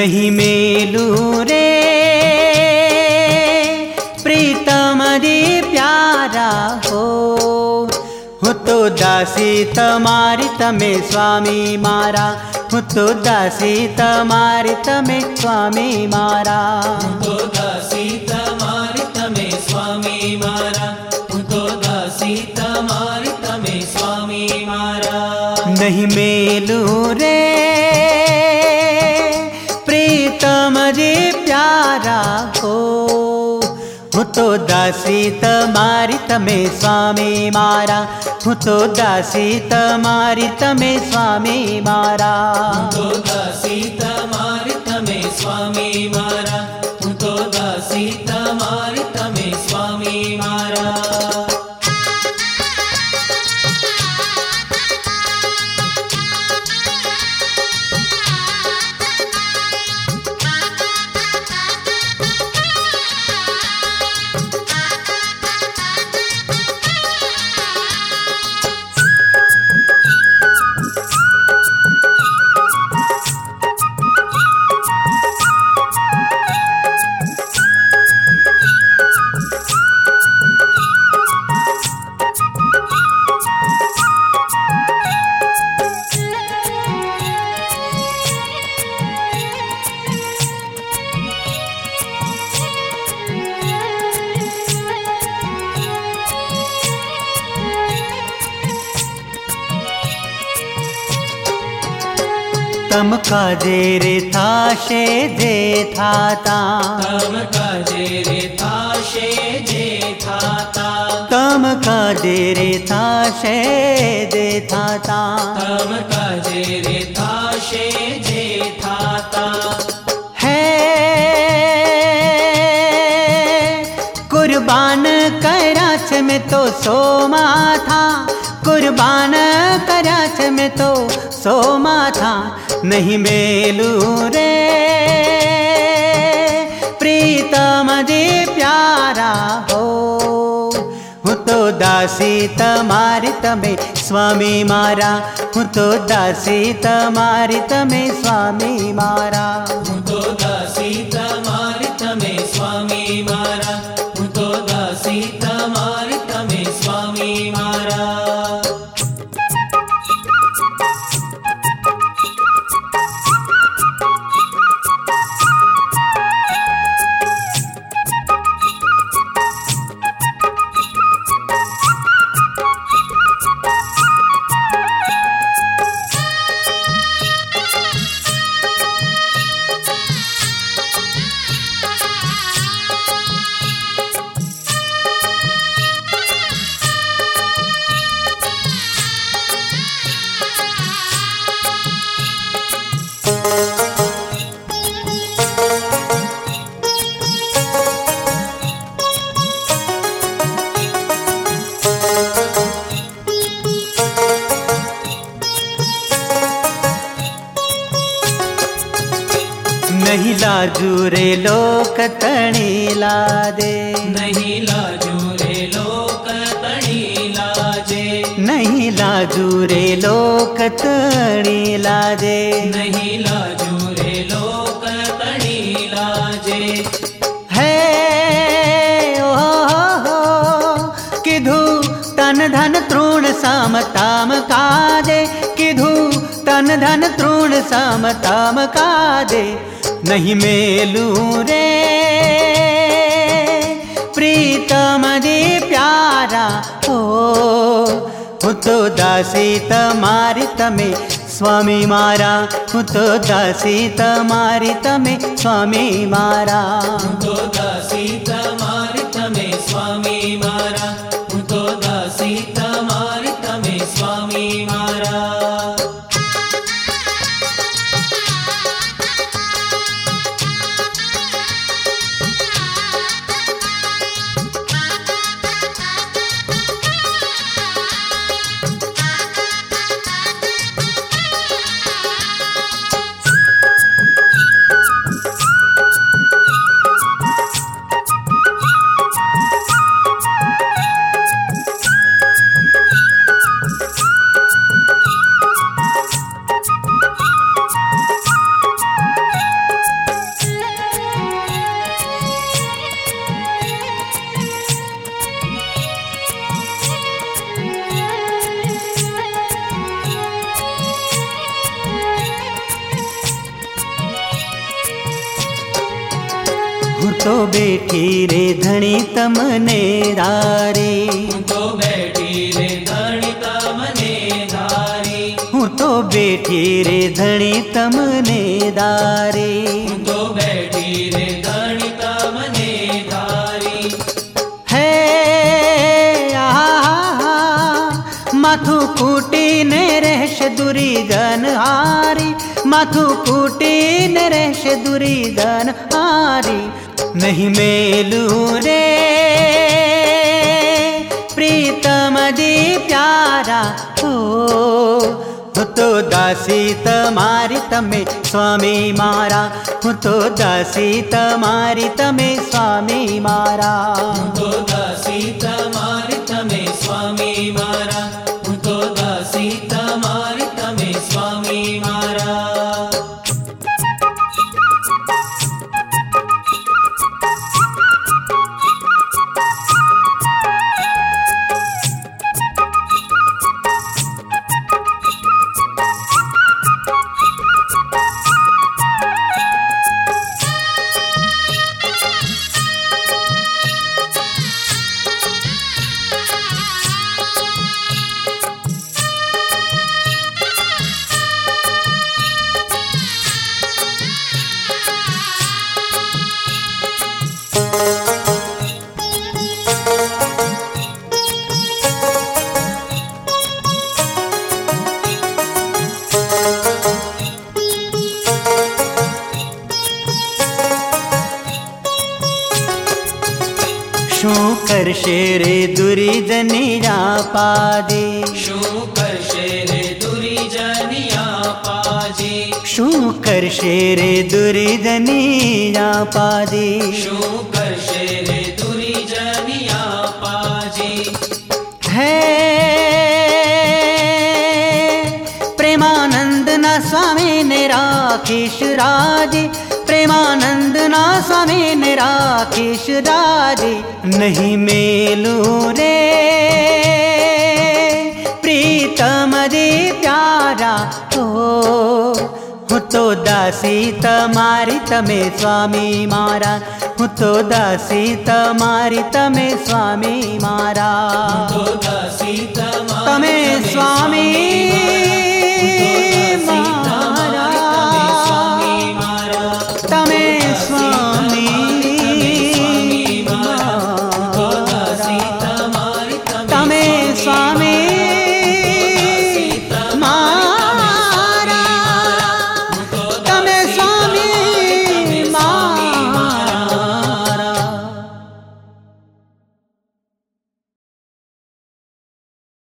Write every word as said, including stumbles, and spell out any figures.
नहीं मेलू रे प्रीतम दी प्यारा हो, हूँ तो दासी तमारी तमे स्वामी मारा, हूँ तो दासी तमारी तमे स्वामी मारा, हूँ तो दासी तमारी तमे स्वामी मारा, हूँ तो दासी तमारी तमे स्वामी मारा। नहीं मेलू रे प्रीतम जी प्यारा हो, हूँ तो दासी तमारी तमे स्वामी मारा, हूँ तो दासी तमारी तमे स्वामी मारा, हूँ तो दासी तमारी तमे स्वामी मारा, हूँ तो दासी तमारी तमे स्वामी मारा। तम काजे रे थाशे जे थाता, तम काजे रे थाशे जे थाता, तम काजे रे थाशे जे थाता, तम काजे रे थाशे जे थाता। है कुर्बान कराच में तो सोमा था, कुर्बान कराच में तो सोमा था, नहीं मेलू रे प्रीतम जी प्यारा हो, हूँ तो दासी तमारी तमे स्वामी मारा, हूँ तो दासी तमारी तमे स्वामी मारा, हूँ तो दासी तमारी तमे स्वामी मारा, हूँ तो दासी तमारी तमे स्वामी मारा। नहीं लाजू रे लोक तणी ला दे, नहीं लाजू रे लोक तणी लाजे, नहीं लाजू रे लोक तणी ला दे, नहीं लाजू रे लोक तणी लाजे। है ओ हो हो किधु तन धन तृण साम ताम का दे, किधु तन धन तृण साम ताम का दे, नहीं मेलू रे प्रीतम जी प्यारा हो, हूँ तो दासी तमारी तमे स्वामी मारा, हूँ तो दासी तमारी तमे स्वामी मारा, हूँ तो दासी तमारी तमे स्वामी मारा, हूँ तो दासी तमारी तमे स्वामी मारा। तो बैठी रे धणी तमने धारी, હું તો બેઠી રે ધણી તમને ધારી, हूँ तो बैठी रे धणी तमने धारी। હું તો બેઠી રે ધણી તમને ધારી। है आहा माथु कूटी ने रहश दुरी धन हारी, माथु कूटी ने रहश दुरी धन हारी। नहीं मेलू रे प्रीतम दी प्यारा हो, हूँ तो दासी तमारी तमे स्वामी मारा, हूँ तो दासी तमारी तमे स्वामी मारा। હું તો દાસી તમારી તમે સ્વામી મારા, હું તો દાસી તમારી તમે સ્વામી મારા। શું કરશે રે દુરીજનિયા પાજે, શું કરશે રે દુરીજનિયા પાજે, શું કરશે રે દુરીજનિયા પાજે। શું કરશે રે દુરીજનિયા પાજે। है प्रेमानंद ना स्वामी ने राखीश राजे, प्रेमानंद ना स्वामी ने राखीश राजे। नहीं मेलू रे प्रीतम दे प्यारा हो, हूँ तो दासी तमारी तमे स्वामी मारा, हूँ तो दासी तमारी तमे स्वामी मारा। હું તો દાસી તમારી तमे स्वामी